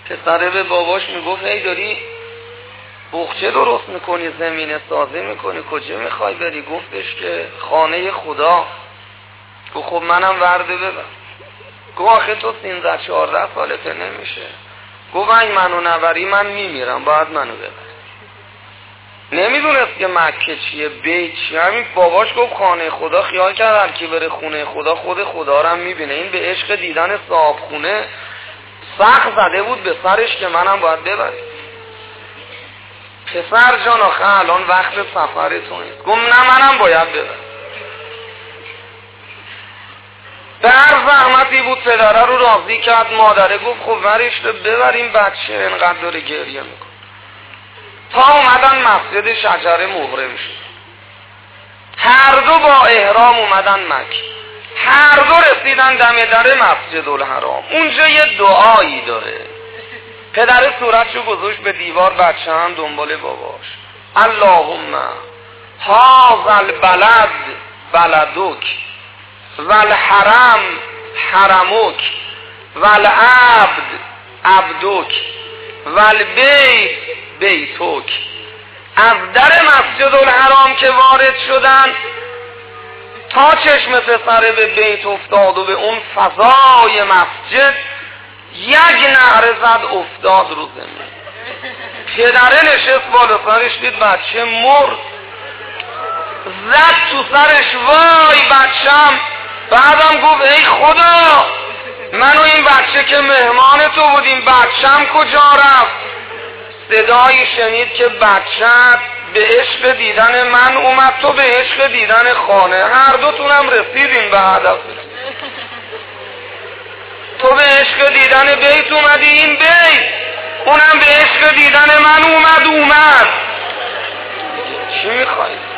پسره به باباش میگفت ای داری بخچه درست میکنی، زمینه سازی میکنی، کجا میخوای بری؟ گفتش که خانه خدا. گفت خب منم ورده ببر. گفت آخه تو 13-14 سالته نمیشه. گفت اگه منو نبری من میمیرم، باید منو ببر. نمیدونست که مکه چیه، بیت چیه. همین باباش گفت خانه خدا، خیال کرد هر کی بره خونه خدا خود خدا رو هم میبینه. این به عشق دیدن صاحب خونه سخت زده بود به سرش که منم باید ببری. پسر جان آخه الان وقت سفرتون نیست. گفت نه منم باید ببر. به هر زحمتی بود پدره رو راضی کرد. مادره گفت خب ورش رو ببریم، بچه انقدر داره گریه میکن. تا اومدن مسجد شجره محرم شد. هر دو با احرام اومدن مکه. هر دو رسیدن دم در مسجد الحرام. اونجا یه دعایی داره. پدر صورتشو گذاشت به دیوار، بچه هم دنبال باباش. اللهم هذا البلد بلدک والحرم حرمک والعبد عبدک والبیت بیتک. از در مسجد الحرام که وارد شدن تا چشم پسر به بیت افتاد و به اون فضای مسجد یک نعره زد افتاد رو زمین. پدره نشست بالا سرش، دید بچه مرد، زد تو سرش وای بچم. بعدم گفت ای خدا من و این بچه که مهمان تو بودیم، بچم کجا رفت؟ صدایی شنید که بچه به عشق دیدن من اومد، تو به عشق دیدن خانه، هر دوتونم رسیدین به هدف. تو به عشق دیدن بیت اومدی، این بیت اونم به عشق دیدن من اومد. چی میخوایی؟